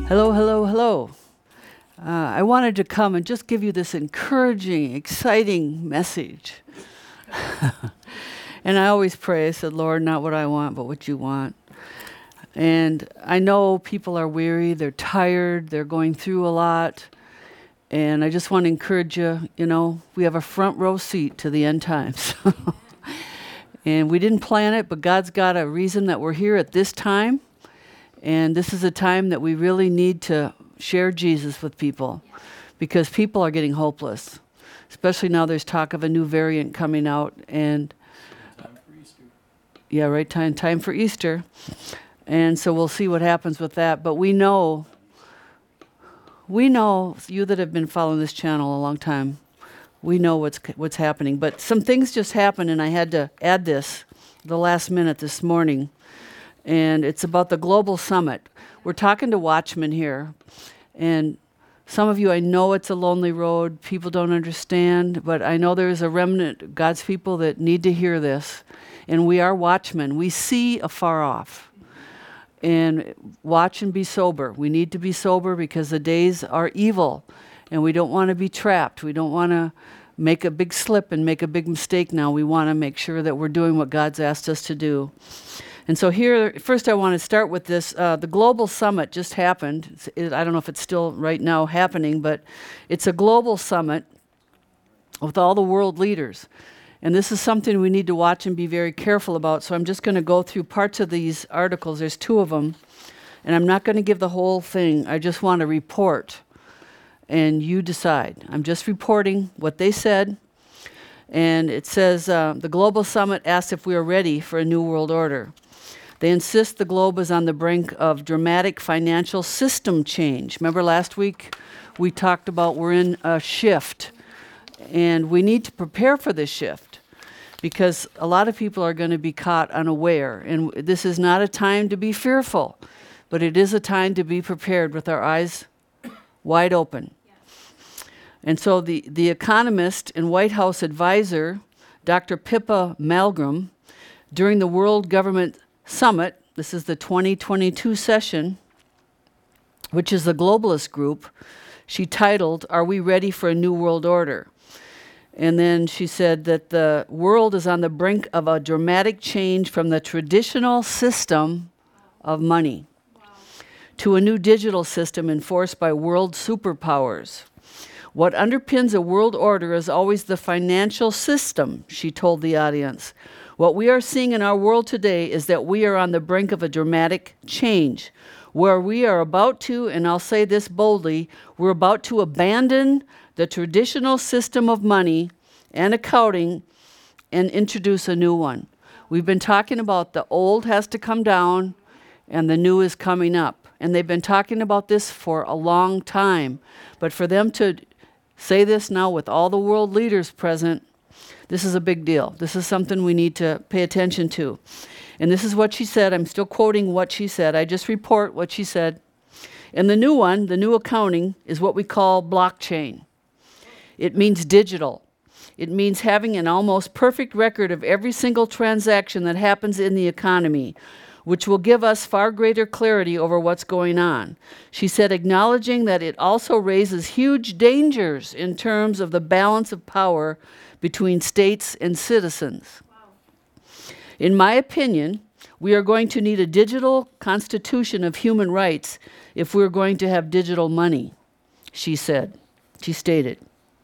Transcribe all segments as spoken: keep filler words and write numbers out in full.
Hello, hello, hello. Uh, I wanted to come and just give you this encouraging, exciting message. And I always pray, I said, Lord, not what I want, but what you want. And I know people are weary, they're tired, they're going through a lot. And I just want to encourage you, you know, we have a front row seat to the end times. And we didn't plan it, but God's got a reason that we're here at this time. And this is a time that we really need to share Jesus with people because people are getting hopeless, especially now there's talk of a new variant coming out. And Time for Easter. yeah, right time, time for Easter. And so we'll see what happens with that. But we know, we know, you that have been following this channel a long time, we know what's what's happening. But some things just happened, and I had to add this the last minute this morning. And it's about the Global Summit. We're talking to Watchmen here. And some of you, I know it's a lonely road. People don't understand. But I know there's a remnant of God's people that need to hear this. And we are watchmen. We see afar off. And watch and be sober. We need to be sober because the days are evil. And we don't want to be trapped. We don't want to make a big slip and make a big mistake now. We want to make sure that we're doing what God's asked us to do. And so here, first I want to start with this. Uh, the Global Summit just happened. It's, it, I don't know if it's still right now happening, but it's a global summit with all the world leaders. And this is something we need to watch and be very careful about. So I'm just going to go through parts of these articles. There's two of them. And I'm not going to give the whole thing. I just want to report. And you decide. I'm just reporting what they said. And it says, uh, the Global Summit asks if we are ready for a new world order. They insist the globe is on the brink of dramatic financial system change. Remember last week we talked about we're in a shift, and we need to prepare for this shift because a lot of people are going to be caught unaware. And this is not a time to be fearful, but it is a time to be prepared with our eyes wide open. And so the, the economist and White House advisor, Doctor Pippa Malmgren, during the World Government Summit, this is the twenty twenty-two session, which is the globalist group, she titled, Are We Ready for a New World Order? And then she said that the world is on the brink of a dramatic change from the traditional system of money wow. to a new digital system enforced by world superpowers. What underpins a world order is always the financial system, she told the audience. What we are seeing in our world today is that we are on the brink of a dramatic change, where we are about to, and I'll say this boldly, we're about to abandon the traditional system of money and accounting and introduce a new one. We've been talking about the old has to come down and the new is coming up. And they've been talking about this for a long time. But for them to say this now with all the world leaders present, this is a big deal. This is something we need to pay attention to. And this is what she said. I'm still quoting what she said. I just report what she said. And the new one, the new accounting, is what we call blockchain. It means digital. It means having an almost perfect record of every single transaction that happens in the economy, which will give us far greater clarity over what's going on. She said, acknowledging that it also raises huge dangers in terms of the balance of power between states and citizens. Wow. In my opinion, we are going to need a digital constitution of human rights if we're going to have digital money, she said, she stated.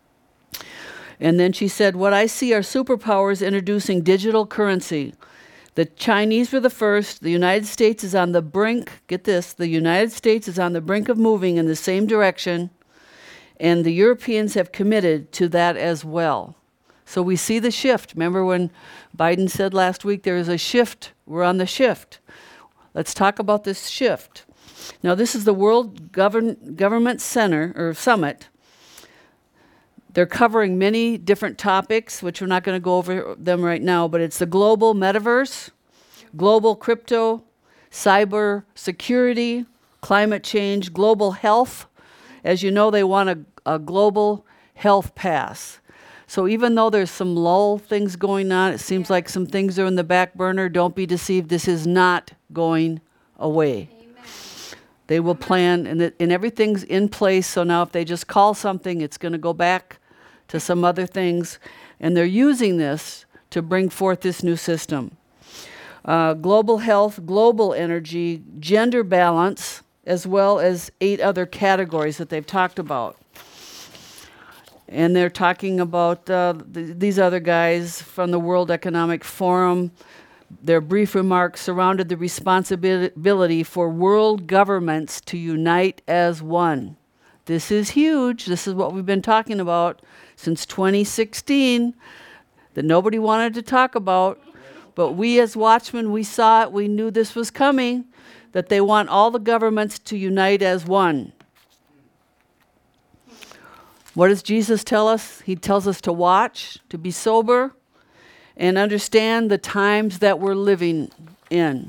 And then she said, what I see are superpowers introducing digital currency. The Chinese were the first. The United States is on the brink, get this, the United States is on the brink of moving in the same direction, and the Europeans have committed to that as well. So we see the shift. Remember when Biden said last week there is a shift? We're on the shift. Let's talk about this shift. Now this is the World Govern- Government Center or Summit. They're covering many different topics, which we're not going to go over them right now, but it's the global metaverse, global crypto, cyber security, climate change, global health. As you know, they want a, a global health pass. So even though there's some lull things going on, it seems like some things are in the back burner, don't be deceived. This is not going away. Amen. They will plan, and, it, and everything's in place. So now if they just call something, it's going to go back to some other things. And they're using this to bring forth this new system. Uh, global health, global energy, gender balance, as well as eight other categories that they've talked about. And they're talking about uh, th- these other guys from the World Economic Forum. Their brief remarks surrounded the responsibility for world governments to unite as one. This is huge. This is what we've been talking about since twenty sixteen, that nobody wanted to talk about. But we as watchmen, we saw it. We knew this was coming, that they want all the governments to unite as one. What does Jesus tell us? He tells us to watch, to be sober, and understand the times that we're living in.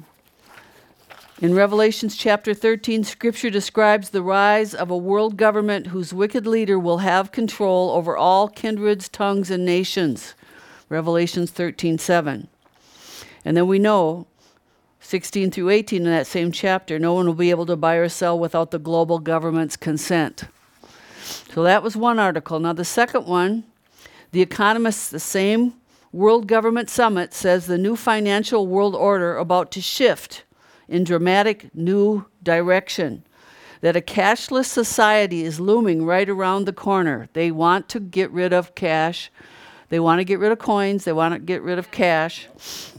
In Revelations chapter thirteen, Scripture describes the rise of a world government whose wicked leader will have control over all kindreds, tongues, and nations. Revelations thirteen seven. And then we know, sixteen through eighteen in that same chapter, no one will be able to buy or sell without the global government's consent. So that was one article. Now the second one, The Economist, the same World Government Summit, says the new financial world order about to shift in dramatic new direction, that a cashless society is looming right around the corner. They want to get rid of cash. They want to get rid of coins. They want to get rid of cash.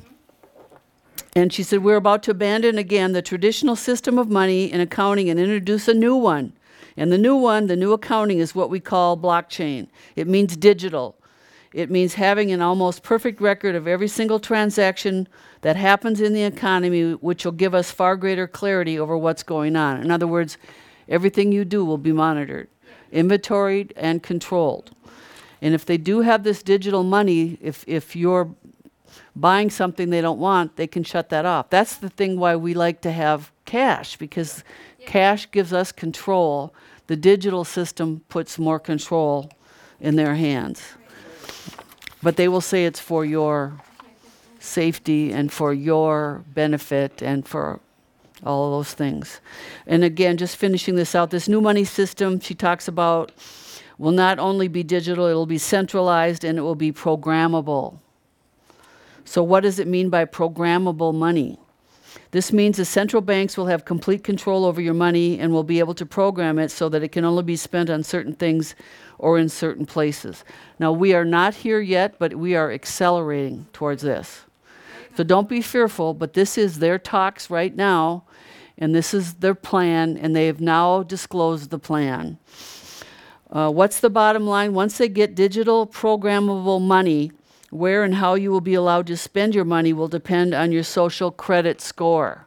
And she said, we're about to abandon again the traditional system of money and accounting and introduce a new one. And the new one, the new accounting, is what we call blockchain. It means digital. It means having an almost perfect record of every single transaction that happens in the economy, which will give us far greater clarity over what's going on. In other words, everything you do will be monitored, inventoried, and controlled. And if they do have this digital money, if, if you're buying something they don't want, they can shut that off. That's the thing why we like to have cash, because yeah. cash gives us control. The digital system puts more control in their hands. But they will say it's for your safety and for your benefit and for all of those things. And again, just finishing this out, this new money system she talks about will not only be digital, it will be centralized and it will be programmable. So what does it mean by programmable money? This means the central banks will have complete control over your money and will be able to program it so that it can only be spent on certain things or in certain places. Now, we are not here yet, but we are accelerating towards this. So don't be fearful, but this is their talks right now, and this is their plan, and they have now disclosed the plan. Uh, what's the bottom line? Once they get digital programmable money, where and how you will be allowed to spend your money will depend on your social credit score.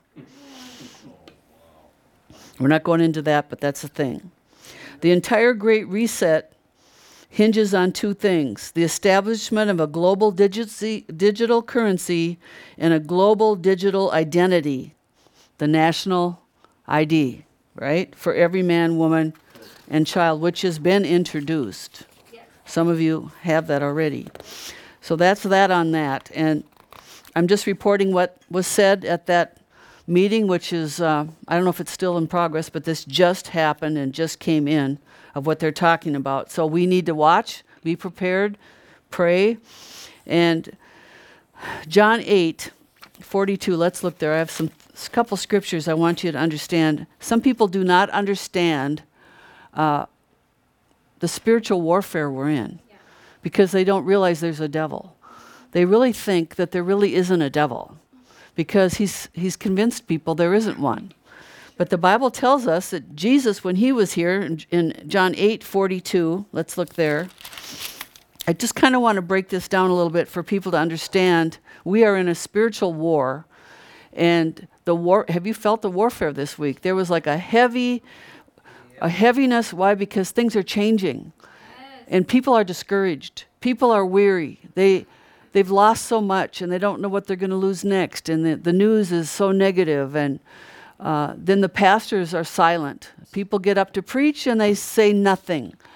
We're not going into that, but that's the thing. The entire Great Reset hinges on two things: the establishment of a global digi- digital currency and a global digital identity, the national I D, right, for every man, woman, and child, which has been introduced. Yes. Some of you have that already. So that's that on that. And I'm just reporting what was said at that meeting, which is, uh, I don't know if it's still in progress, but this just happened and just came in of what they're talking about. So we need to watch, be prepared, pray. And John eight forty-two, let's look there. I have some a couple scriptures I want you to understand. Some people do not understand uh, the spiritual warfare we're in, yeah, because they don't realize there's a devil. They really think that there really isn't a devil because he's he's convinced people there isn't one. But the Bible tells us that Jesus, when he was here in, in John eight forty-two, let's look there. I just kind of want to break this down a little bit for people to understand. We are in a spiritual war, and the war. Have you felt the warfare this week? There was like a heavy, a heaviness. Why? Because things are changing, and people are discouraged. People are weary. They, they've lost so much, and they don't know what they're going to lose next. And the, the news is so negative, and uh, then the pastors are silent. People get up to preach, and they say nothing.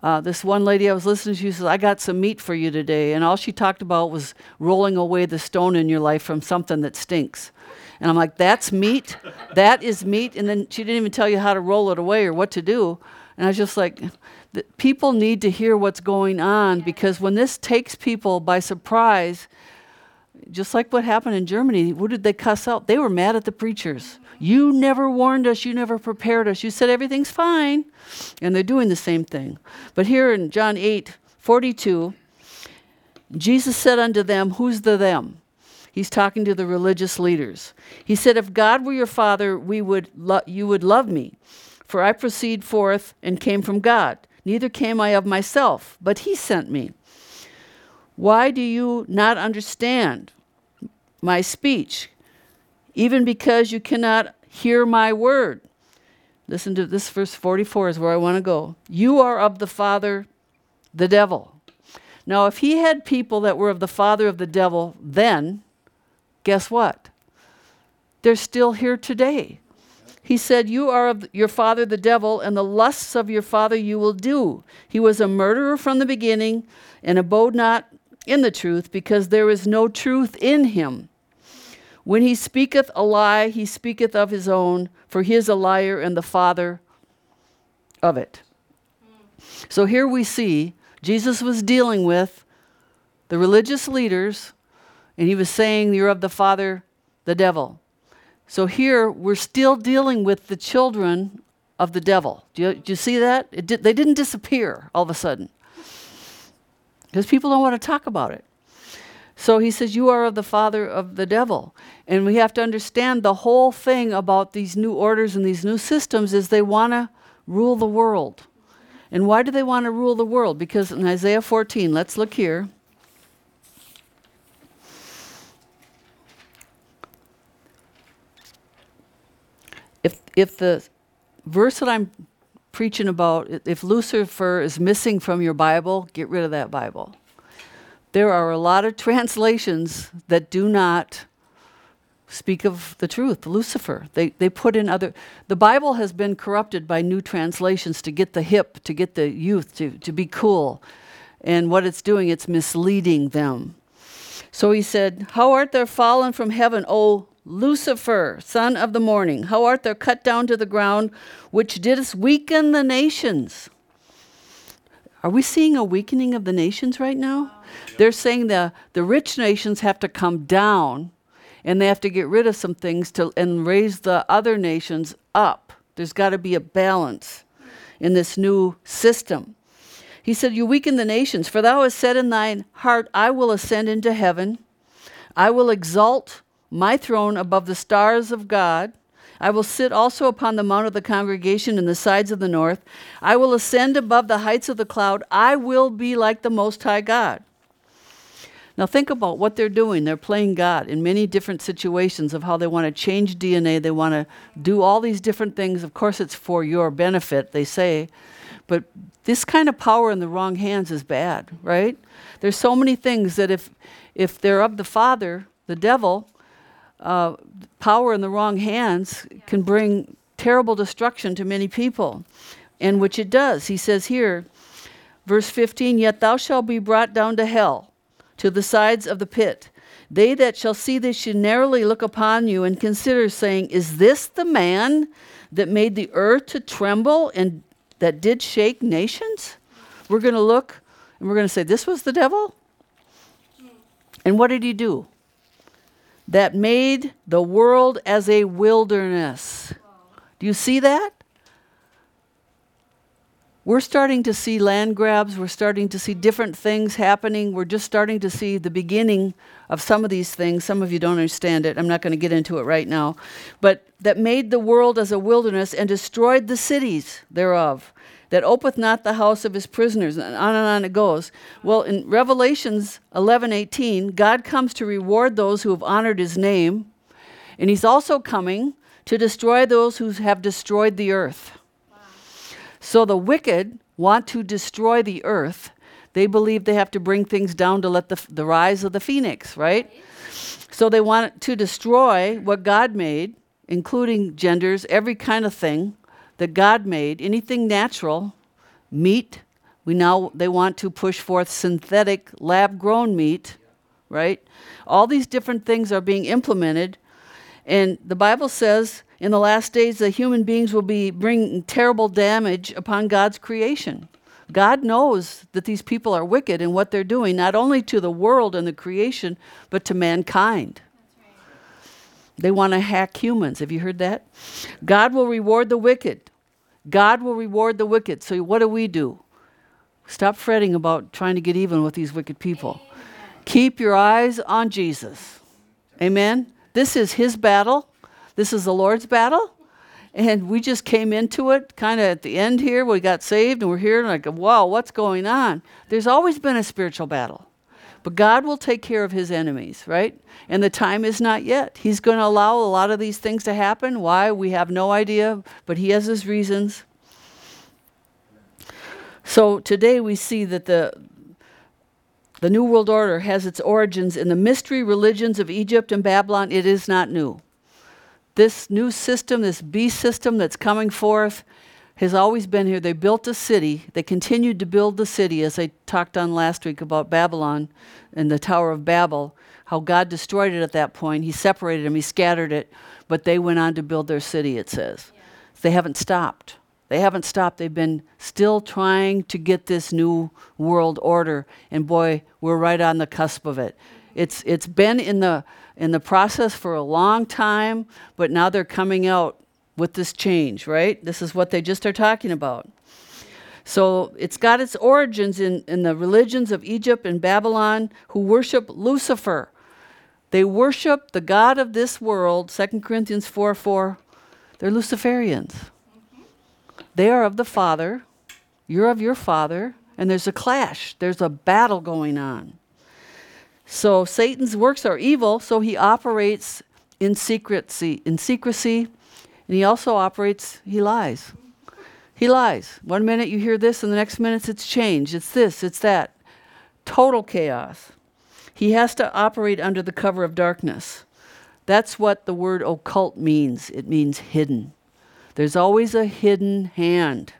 Uh, this one lady I was listening to, she says, I got some meat for you today. And all she talked about was rolling away the stone in your life from something that stinks. And I'm like, that's meat? That is meat? And then she didn't even tell you how to roll it away or what to do. And I was just like, people need to hear what's going on, because when this takes people by surprise, just like what happened in Germany, what did they cuss out? They were mad at the preachers. You never warned us. You never prepared us. You said everything's fine. And they're doing the same thing. But here in John eight forty-two, Jesus said unto them, who's the them? He's talking to the religious leaders. He said, if God were your father, we would lo- you would love me. For I proceed forth and came from God. Neither came I of myself, but he sent me. Why do you not understand my speech? Even because you cannot hear my word. Listen to this, verse forty-four is where I want to go. You are of the father, the devil. Now, if he had people that were of the father of the devil then, guess what? They're still here today. He said, you are of your father the devil, and the lusts of your father you will do. He was a murderer from the beginning, and abode not in the truth, because there is no truth in him. When he speaketh a lie, he speaketh of his own, for he is a liar and the father of it. So here we see Jesus was dealing with the religious leaders, and he was saying, you're of the father, the devil. So here we're still dealing with the children of the devil. Do you, do you see that? It did, they didn't disappear all of a sudden, because people don't want to talk about it. So he says, you are of the father of the devil. And we have to understand the whole thing about these new orders and these new systems is they want to rule the world. And why do they want to rule the world? Because in Isaiah fourteen, let's look here. If if the verse that I'm preaching about, if Lucifer is missing from your Bible, get rid of that Bible. There are a lot of translations that do not speak of the truth, Lucifer. They they put in other, the Bible has been corrupted by new translations to get the hip, to get the youth to, to be cool. And what it's doing, it's misleading them. So he said, how art thou fallen from heaven, O Lucifer, son of the morning? How art thou cut down to the ground, which didst weaken the nations? Are we seeing a weakening of the nations right now? Yep. They're saying the, the rich nations have to come down, and they have to get rid of some things to and raise the other nations up. There's got to be a balance in this new system. He said, you weaken the nations, for thou hast said in thine heart, I will ascend into heaven. I will exalt my throne above the stars of God. I will sit also upon the mount of the congregation in the sides of the north. I will ascend above the heights of the cloud. I will be like the Most High God. Now think about what they're doing. They're playing God in many different situations of how they want to change D N A. They want to do all these different things. Of course, it's for your benefit, they say. But this kind of power in the wrong hands is bad, right? There's so many things that if if they're of the father, the devil, uh, power in the wrong hands can bring terrible destruction to many people, and which it does. He says here, verse fifteen, yet thou shalt be brought down to hell, to the sides of the pit. They that shall see this should narrowly look upon you and consider, saying, is this the man that made the earth to tremble and that did shake nations? We're going to look and we're going to say, this was the devil? And what did he do? That made the world as a wilderness. Do you see that? We're starting to see land grabs. We're starting to see different things happening. We're just starting to see the beginning of some of these things. Some of you don't understand it. I'm not going to get into it right now. But that made the world as a wilderness and destroyed the cities thereof, that opeth not the house of his prisoners. And on and on it goes. Well, in Revelations eleven eighteen, God comes to reward those who have honored his name. And he's also coming to destroy those who have destroyed the earth. So the wicked want to destroy the earth. They believe they have to bring things down to let the, the rise of the phoenix, right? So they want to destroy what God made, including genders, every kind of thing that God made, anything natural, meat, We now, they want to push forth synthetic lab-grown meat, right? All these different things are being implemented. And the Bible says in the last days that human beings will be bringing terrible damage upon God's creation. God knows that these people are wicked in what they're doing, not only to the world and the creation, but to mankind. That's right. They want to hack humans. Have you heard that? God will reward the wicked. God will reward the wicked. So what do we do? Stop fretting about trying to get even with these wicked people. Amen. Keep your eyes on Jesus. Amen? This is his battle. This is the Lord's battle. And we just came into it kind of at the end here. We got saved and we're here and like, wow, what's going on? There's always been a spiritual battle. But God will take care of his enemies, right? And the time is not yet. He's going to allow a lot of these things to happen. Why? We have no idea, but he has his reasons. So today we see that the the New World Order has its origins in the mystery religions of Egypt and Babylon. It is not new. This new system, this beast system that's coming forth, has always been here. They built a city. They continued to build the city, as I talked on last week about Babylon and the Tower of Babel, how God destroyed it at that point. He separated them. He scattered it. But they went on to build their city, it says. Yeah. They haven't stopped. They haven't stopped. They've been still trying to get this new world order. And boy, we're right on the cusp of it. It's it's been in the in the process for a long time, but now they're coming out with this change, right? This is what they just are talking about. So it's got its origins in, in the religions of Egypt and Babylon, who worship Lucifer. They worship the God of this world, Second Corinthians four four. They're Luciferians. They are of the Father, you're of your father, and there's a clash. There's a battle going on. So Satan's works are evil, so he operates in secrecy, in secrecy, and he also operates, he lies. He lies. One minute you hear this, and the next minute it's changed. It's this, it's that. Total chaos. He has to operate under the cover of darkness. That's what the word occult means. It means hidden. There's always a hidden hand.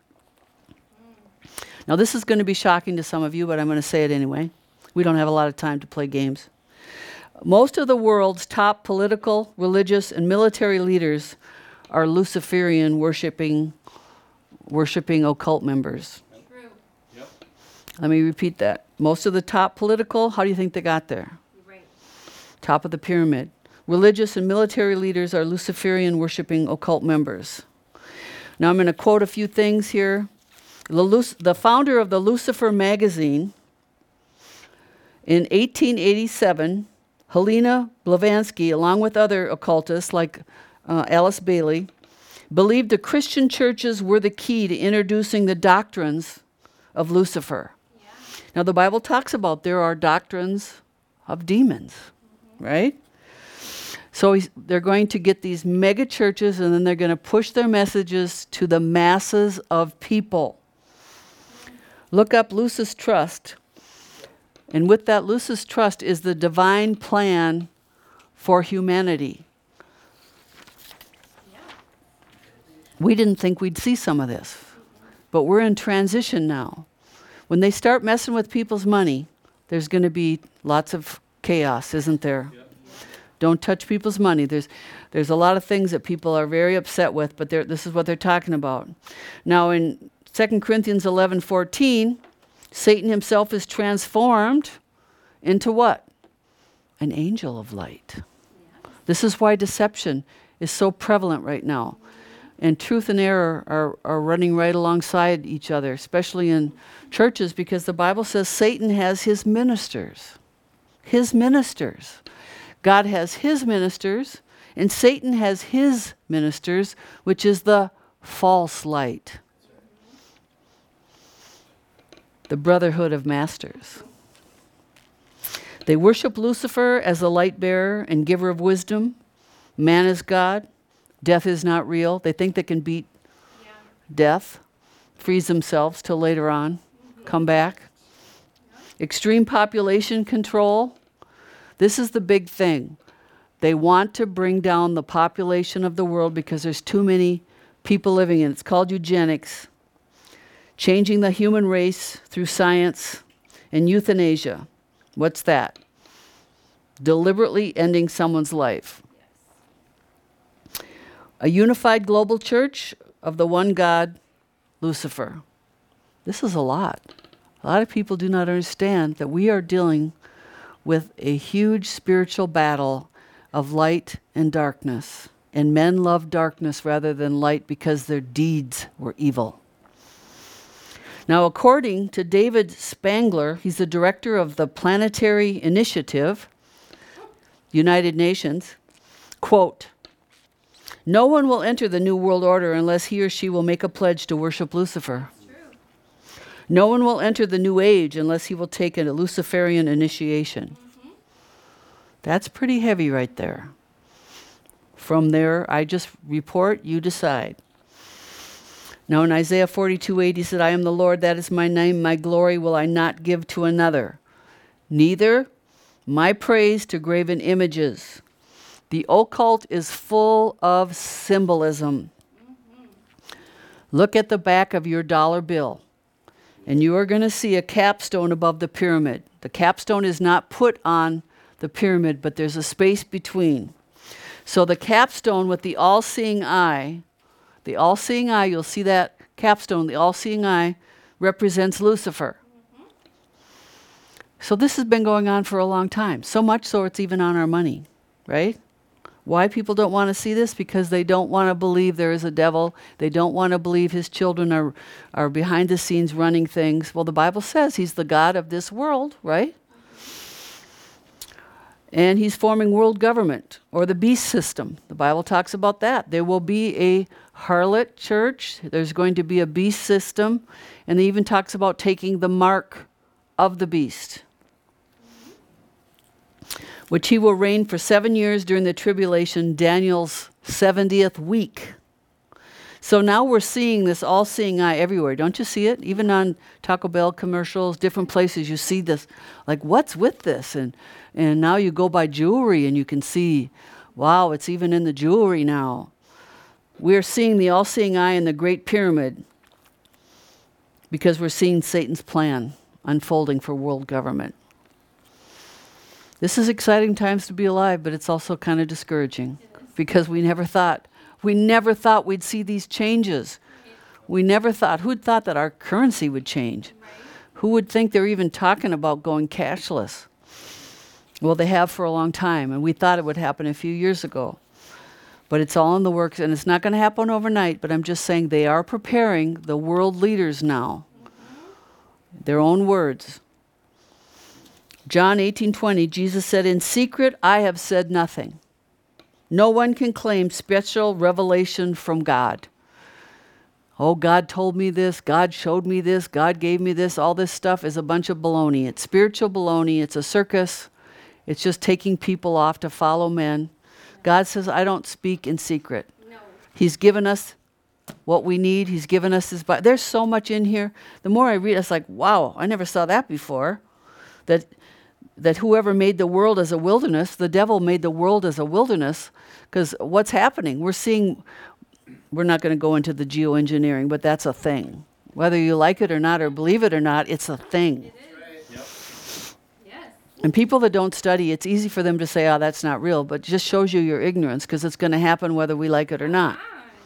Now, this is going to be shocking to some of you, but I'm going to say it anyway. We don't have a lot of time to play games. Most of the world's top political, religious, and military leaders are Luciferian worshiping, worshiping occult members. True. Yep. Let me repeat that. Most of the top political, how do you think they got there? Right. Top of the pyramid. Religious and military leaders are Luciferian worshiping occult members. Now I'm going to quote a few things here. The, Luc- the founder of the Lucifer magazine in eighteen eighty-seven, Helena Blavatsky, along with other occultists like uh, Alice Bailey, believed the Christian churches were the key to introducing the doctrines of Lucifer. Yeah. Now the Bible talks about there are doctrines of demons, mm-hmm. right? So he's, they're going to get these mega churches, and then they're going to push their messages to the masses of people. Look up Lucis Trust. And with that, Lucis Trust is the divine plan for humanity. Yeah. We didn't think we'd see some of this, but we're in transition now. When they start messing with people's money, there's going to be lots of chaos, isn't there? Yeah. Don't touch people's money. There's there's a lot of things that people are very upset with, but this is what they're talking about. Now in Second Corinthians eleven fourteen, Satan himself is transformed into what? An angel of light. Yeah. This is why deception is so prevalent right now. And truth and error are, are running right alongside each other, especially in churches, because the Bible says Satan has his ministers. His ministers. God has his ministers, and Satan has his ministers, which is the false light. The brotherhood of masters. They worship Lucifer as the light bearer and giver of wisdom. Man is God. Death is not real. They think they can beat yeah. death, freeze themselves till later on, mm-hmm. come back. Yeah. Extreme population control. This is the big thing. They want to bring down the population of the world because there's too many people living in it. It's called eugenics. changing the human race through science, and euthanasia. What's that? Deliberately ending someone's life. A unified global church of the one God, Lucifer. This is a lot. A lot of people do not understand that we are dealing with a huge spiritual battle of light and darkness. And men love darkness rather than light because their deeds were evil. Now, according to David Spangler, he's the director of the Planetary Initiative, United Nations, quote, "No one will enter the New World Order unless he or she will make a pledge to worship Lucifer. No one will enter the New Age unless he will take a Luciferian initiation." Mm-hmm. That's pretty heavy right there. From there, I just report, you decide. Now in Isaiah forty-two eight, he said, "I am the Lord, that is my name, my glory will I not give to another, neither my praise to graven images." The occult is full of symbolism. Mm-hmm. Look at the back of your dollar bill, and you are going to see a capstone above the pyramid. The capstone is not put on the pyramid, but there's a space between. So the capstone with the all-seeing eye, the all-seeing eye, you'll see that capstone, the all-seeing eye, represents Lucifer. Mm-hmm. So this has been going on for a long time, so much so it's even on our money, right? Why people don't want to see this? Because they don't want to believe there is a devil. They don't want to believe his children are, are behind the scenes running things. Well, the Bible says he's the God of this world, right? And he's forming world government, or the beast system. The Bible talks about that. There will be a harlot church. There's going to be a beast system. And it even talks about taking the mark of the beast, which he will reign for seven years during the tribulation, Daniel's seventieth week. So now we're seeing this all-seeing eye everywhere. Don't you see it? Even on Taco Bell commercials, different places, you see this. Like, what's with this? And and now you go by jewelry and you can see, wow, it's even in the jewelry now. We're seeing the all-seeing eye in the Great Pyramid because we're seeing Satan's plan unfolding for world government. This is exciting times to be alive, but it's also kind of discouraging because we never thought, we never thought we'd see these changes. We never thought, who'd thought that our currency would change? Right. Who would think they're even talking about going cashless? Well, they have for a long time, and we thought it would happen a few years ago. But it's all in the works, and it's not going to happen overnight, but I'm just saying they are preparing the world leaders now. Mm-hmm. Their own words. John eighteen twenty, Jesus said, "In secret I have said nothing." No one can claim special revelation from God. Oh, God told me this, God showed me this, God gave me this. All this stuff is a bunch of baloney. It's spiritual baloney. It's a circus. It's just taking people off to follow men. God says, I don't speak in secret. No. He's given us what we need. He's given us his Bible. There's so much in here. The more I read, it's like, wow, I never saw that before. That that whoever made the world as a wilderness, the devil made the world as a wilderness, because what's happening? We're seeing, we're not going to go into the geoengineering, but that's a thing. Whether you like it or not or believe it or not, it's a thing. It is. Yep. Yes. And people that don't study, it's easy for them to say, oh, that's not real, but it just shows you your ignorance, because it's going to happen whether we like it or not.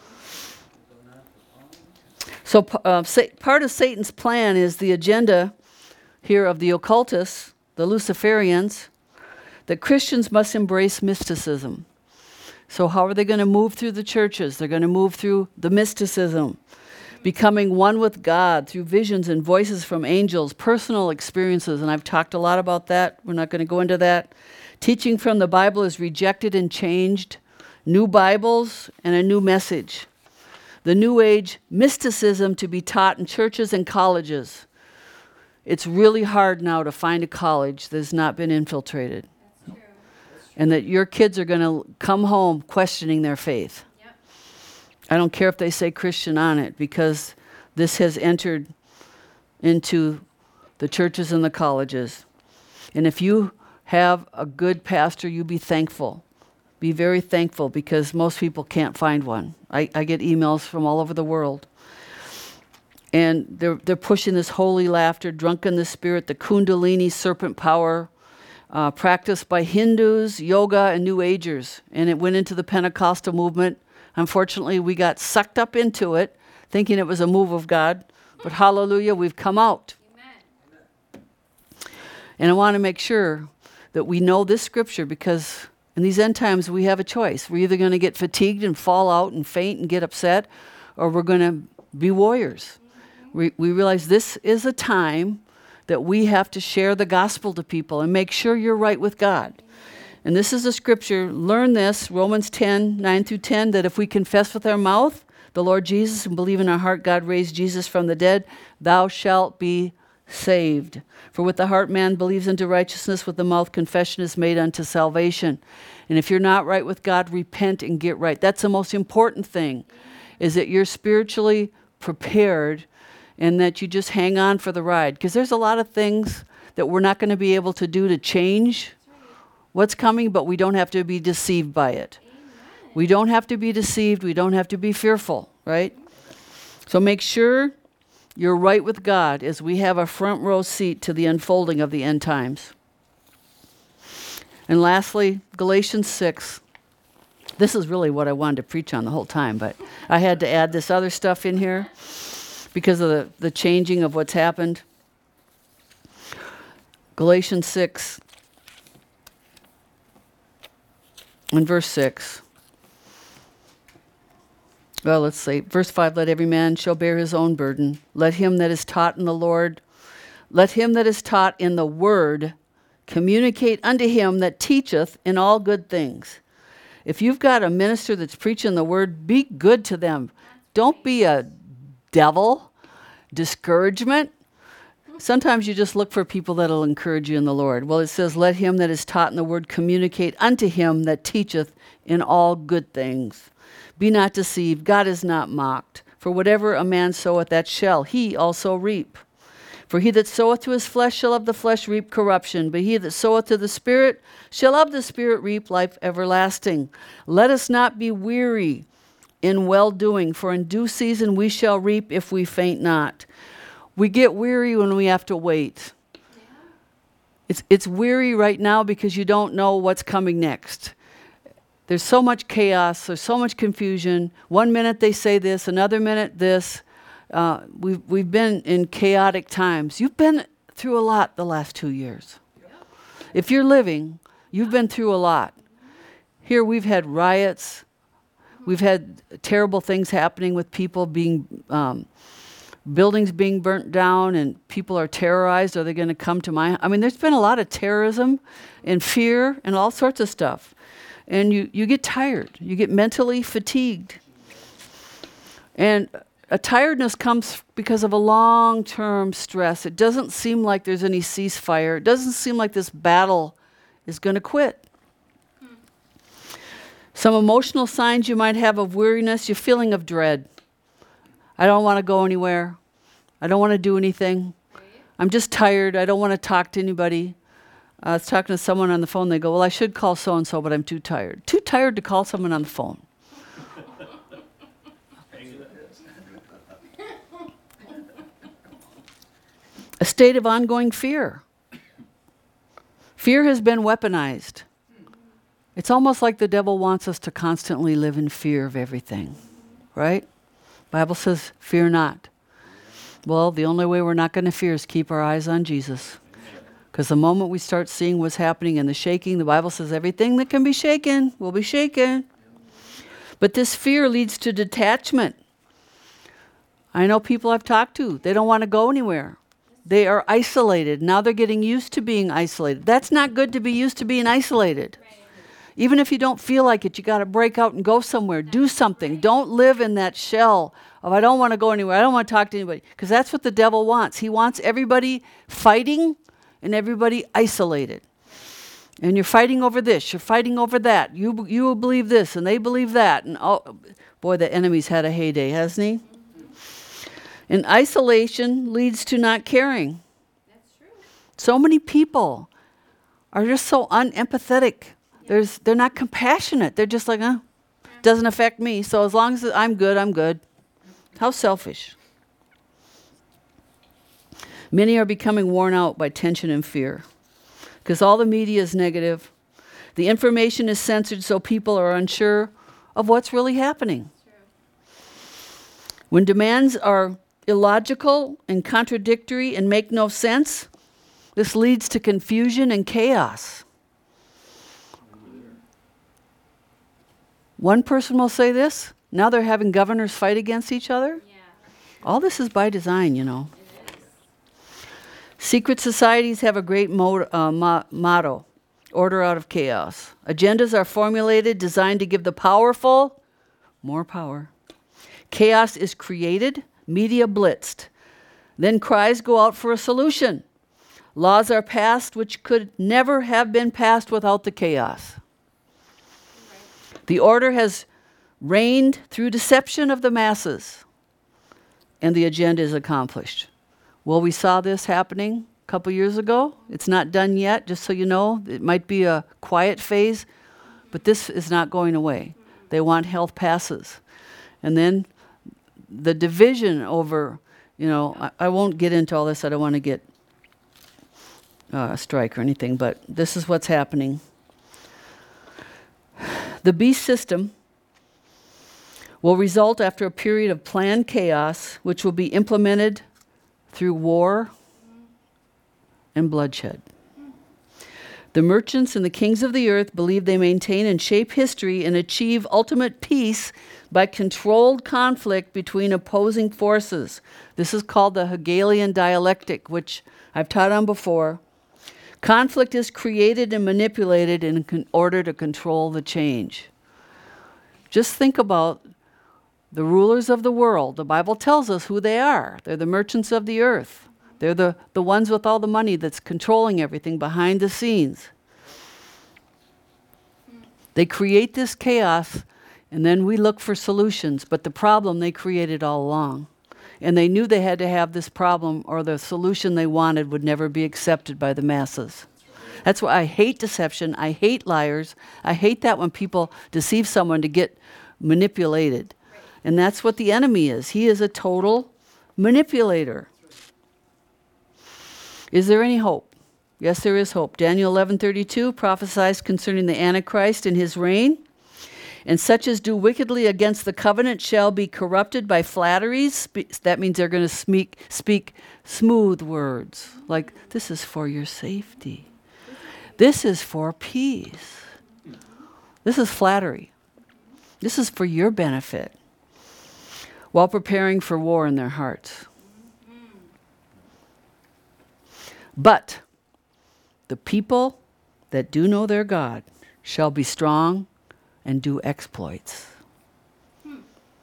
So uh, sa- part of Satan's plan is the agenda here of the occultists, the Luciferians, that Christians must embrace mysticism. So how are they going to move through the churches? They're going to move through the mysticism, becoming one with God through visions and voices from angels, personal experiences, and I've talked a lot about that. We're not going to go into that. Teaching from the Bible is rejected and changed. New Bibles and a new message. The New Age mysticism to be taught in churches and colleges. It's really hard now to find a college that's not been infiltrated. That's true. And that your kids are going to come home questioning their faith. Yep. I don't care if they say Christian on it, because this has entered into the churches and the colleges. And if you have a good pastor, you be thankful. Be very thankful, because most people can't find one. I, I get emails from all over the world. And they're, they're pushing this holy laughter, drunk in the spirit, the kundalini serpent power, uh, practiced by Hindus, yoga, and New Agers. And it went into the Pentecostal movement. Unfortunately, we got sucked up into it, thinking it was a move of God. But hallelujah, we've come out. Amen. And I want to make sure that we know this scripture, because in these end times we have a choice. We're either going to get fatigued and fall out and faint and get upset, or we're going to be warriors. Mm-hmm. We, we realize this is a time that we have to share the gospel to people and make sure you're right with God. Amen. And this is a scripture. Learn this, Romans ten, nine through ten, that if we confess with our mouth the Lord Jesus and believe in our heart God raised Jesus from the dead, thou shalt be saved. For with the heart man believes unto righteousness, with the mouth confession is made unto salvation. And if you're not right with God, repent and get right. That's the most important thing, is that you're spiritually prepared and that you just hang on for the ride. Because there's a lot of things that we're not going to be able to do to change what's coming, but we don't have to be deceived by it. We don't have to be deceived. We don't have to be fearful, right? So make sure you're right with God as we have a front row seat to the unfolding of the end times. And lastly, Galatians six. This is really what I wanted to preach on the whole time, but I had to add this other stuff in here because of the, the changing of what's happened. Galatians six and verse six. Well, let's say, verse five, let every man shall bear his own burden. Let him that is taught in the Lord, let him that is taught in the word communicate unto him that teacheth in all good things. If you've got a minister that's preaching the word, be good to them. Don't be a devil. Discouragement. Sometimes you just look for people that'll encourage you in the Lord. Well, it says, let him that is taught in the word communicate unto him that teacheth in all good things. Be not deceived, God is not mocked. For whatever a man soweth, that shall he also reap. For he that soweth to his flesh shall of the flesh reap corruption, but he that soweth to the Spirit shall of the Spirit reap life everlasting. Let us not be weary in well-doing, for in due season we shall reap if we faint not. We get weary when we have to wait. Yeah. It's, it's weary right now because you don't know what's coming next. There's so much chaos. There's so much confusion. One minute they say this, another minute this. Uh, we've, we've been in chaotic times. You've been through a lot the last two years. Yep. If you're living, you've been through a lot. Here we've had riots. We've had terrible things happening with people being, um, buildings being burnt down, and people are terrorized. Are they going to come to my... I mean, there's been a lot of terrorism and fear and all sorts of stuff. And you, you get tired. You get mentally fatigued. And a tiredness comes because of a long-term stress. It doesn't seem like there's any ceasefire. It doesn't seem like this battle is going to quit. Hmm. Some emotional signs you might have of weariness, your feeling of dread. I don't want to go anywhere. I don't want to do anything. I'm just tired. I don't want to talk to anybody. I was talking to someone on the phone. They go, well, I should call so-and-so, but I'm too tired. Too tired to call someone on the phone. A state of ongoing fear. Fear has been weaponized. It's almost like the devil wants us to constantly live in fear of everything, right? Bible says, fear not. Well, the only way we're not going to fear is keep our eyes on Jesus. Because the moment we start seeing what's happening in the shaking, the Bible says everything that can be shaken will be shaken. But this fear leads to detachment. I know people I've talked to, they don't want to go anywhere. They are isolated. Now they're getting used to being isolated. That's not good to be used to being isolated. Right. Even if you don't feel like it, you got to break out and go somewhere. Do something. Right. Don't live in that shell of I don't want to go anywhere. I don't want to talk to anybody. Because that's what the devil wants. He wants everybody fighting and everybody isolated. And you're fighting over this. You're fighting over that. You you will believe this and they believe that. And oh, boy, the enemy's had a heyday, hasn't he? And isolation leads to not caring. That's true. So many people are just so unempathetic. Yeah. There's, they're not compassionate. They're just like, oh, doesn't affect me. So as long as I'm good, I'm good. How selfish. Many are becoming worn out by tension and fear because all the media is negative. The information is censored so people are unsure of what's really happening. When demands are illogical and contradictory and make no sense, this leads to confusion and chaos. One person will say this, now they're having governors fight against each other. Yeah. All this is by design, you know. Secret societies have a great mo- uh, mo- motto, order out of chaos. Agendas are formulated, designed to give the powerful more power. Chaos is created, media blitzed. Then cries go out for a solution. Laws are passed which could never have been passed without the chaos. The order has reigned through deception of the masses, and the agenda is accomplished. Well, we saw this happening a couple years ago. It's not done yet, just so you know. It might be a quiet phase, but this is not going away. They want health passes. And then the division over, you know, I, I won't get into all this. I don't want to get uh, a strike or anything, but this is what's happening. The beast system will result after a period of planned chaos, which will be implemented through war and bloodshed. The merchants and the kings of the earth believe they maintain and shape history and achieve ultimate peace by controlled conflict between opposing forces. This is called the Hegelian dialectic, which I've taught on before. Conflict is created and manipulated in con- order to control the change. Just think about the rulers of the world. The Bible tells us who they are. They're the merchants of the earth. They're the, the ones with all the money that's controlling everything behind the scenes. They create this chaos, and then we look for solutions, but the problem they created all along. And they knew they had to have this problem, or the solution they wanted would never be accepted by the masses. That's why I hate deception. I hate liars. I hate that when people deceive someone to get manipulated. And that's what the enemy is. He is a total manipulator. Is there any hope? Yes, there is hope. Daniel eleven thirty-two prophesies concerning the Antichrist and his reign. And such as do wickedly against the covenant shall be corrupted by flatteries. Spe- that means they're going to speak, speak smooth words. Like, this is for your safety. This is for peace. This is flattery. This is for your benefit. While preparing for war in their hearts. But the people that do know their God shall be strong and do exploits. Hmm.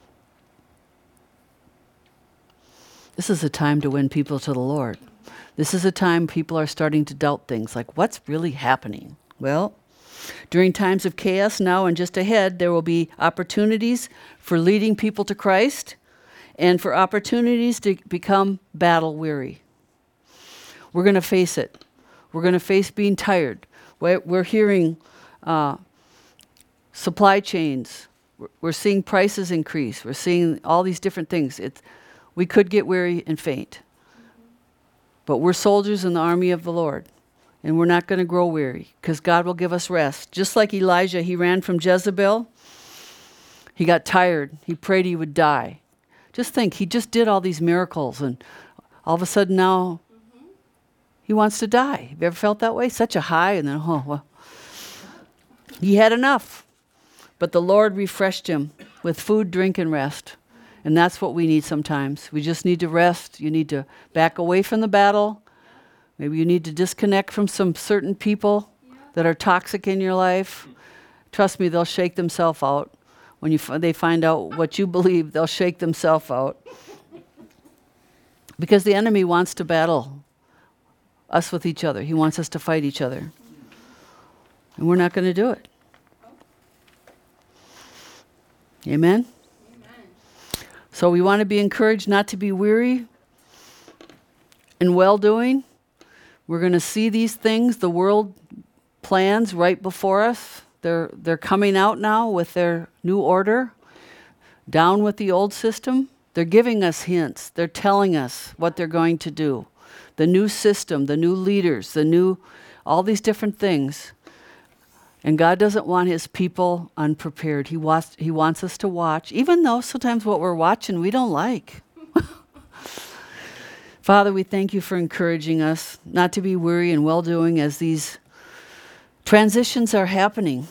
This is a time to win people to the Lord. This is a time people are starting to doubt things like, what's really happening? Well, during times of chaos now and just ahead, there will be opportunities for leading people to Christ and for opportunities to become battle weary. We're going to face it. We're going to face being tired. We're, we're hearing uh, supply chains. We're, we're seeing prices increase. We're seeing all these different things. It's, we could get weary and faint. But we're soldiers in the army of the Lord. And we're not going to grow weary because God will give us rest. Just like Elijah, he ran from Jezebel. He got tired. He prayed he would die. Just think, he just did all these miracles and all of a sudden now mm-hmm. he wants to die. Have you ever felt that way? Such a high and then, oh, well. He had enough. But the Lord refreshed him with food, drink, and rest. And that's what we need sometimes. We just need to rest. You need to back away from the battle. Maybe you need to disconnect from some certain people that are toxic in your life. Trust me, they'll shake themselves out. When you f- they find out what you believe, they'll shake themselves out. Because the enemy wants to battle us with each other. He wants us to fight each other. And we're not going to do it. Amen? Amen? So we want to be encouraged not to be weary in well-doing. We're going to see these things, the world plans right before us. They're, they're coming out now with their new order. Down with the old system. They're giving us hints. They're telling us what they're going to do. the new system, the new leaders, the new, all these different things. And God doesn't want his people unprepared. He wants, he wants us to watch, even though sometimes what we're watching we don't like. Father, we thank you for encouraging us not to be weary and well-doing as these transitions are happening.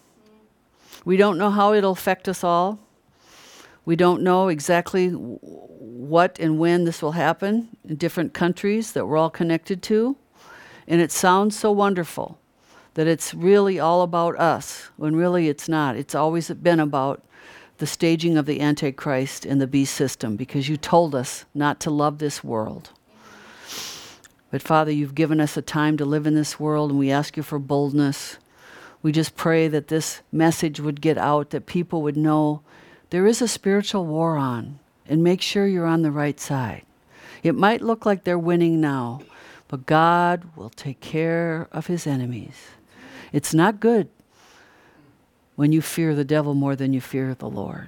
We don't know how it'll affect us all. We don't know exactly what and when this will happen in different countries that we're all connected to. And it sounds so wonderful that it's really all about us, when really it's not. It's always been about the staging of the Antichrist and the beast system, because you told us not to love this world. But Father, you've given us a time to live in this world, and we ask you for boldness. We just pray that this message would get out, that people would know there is a spiritual war on, and make sure you're on the right side. It might look like they're winning now, but God will take care of his enemies. It's not good when you fear the devil more than you fear the Lord.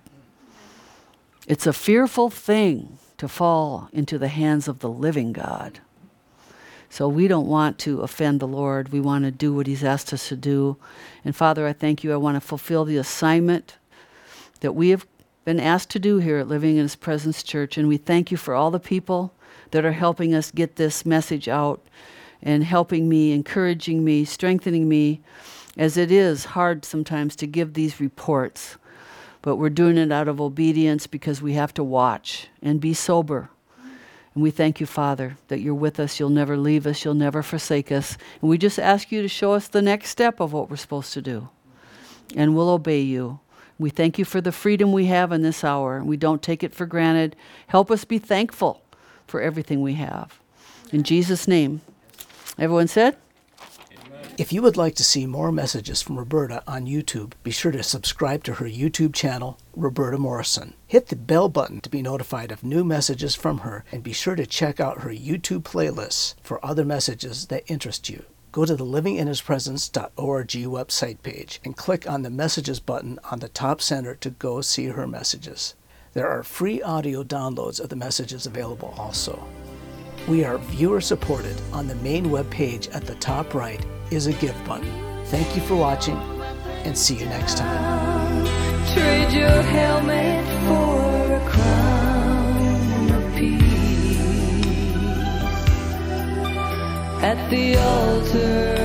It's a fearful thing to fall into the hands of the living God. So we don't want to offend the Lord. We want to do what he's asked us to do. And Father, I thank you. I want to fulfill the assignment that we have been asked to do here at Living in His Presence Church. And we thank you for all the people that are helping us get this message out and helping me, encouraging me, strengthening me, as it is hard sometimes to give these reports. But we're doing it out of obedience because we have to watch and be sober. And we thank you, Father, that you're with us. You'll never leave us. You'll never forsake us. And we just ask you to show us the next step of what we're supposed to do. And we'll obey you. We thank you for the freedom we have in this hour. We don't take it for granted. Help us be thankful for everything we have. In Jesus' name. Everyone said? If you would like to see more messages from Roberta on YouTube, be sure to subscribe to her YouTube channel, Roberta Morrison. Hit the bell button to be notified of new messages from her, and be sure to check out her YouTube playlists for other messages that interest you. Go to the living in his presence dot org website page and click on the Messages button on the top center to go see her messages. There are free audio downloads of the messages available also. We are viewer supported. On the main web page at the top right is a Give button. Thank you for watching, and see you next time. Trade your helmet for a crown of peace at the altar.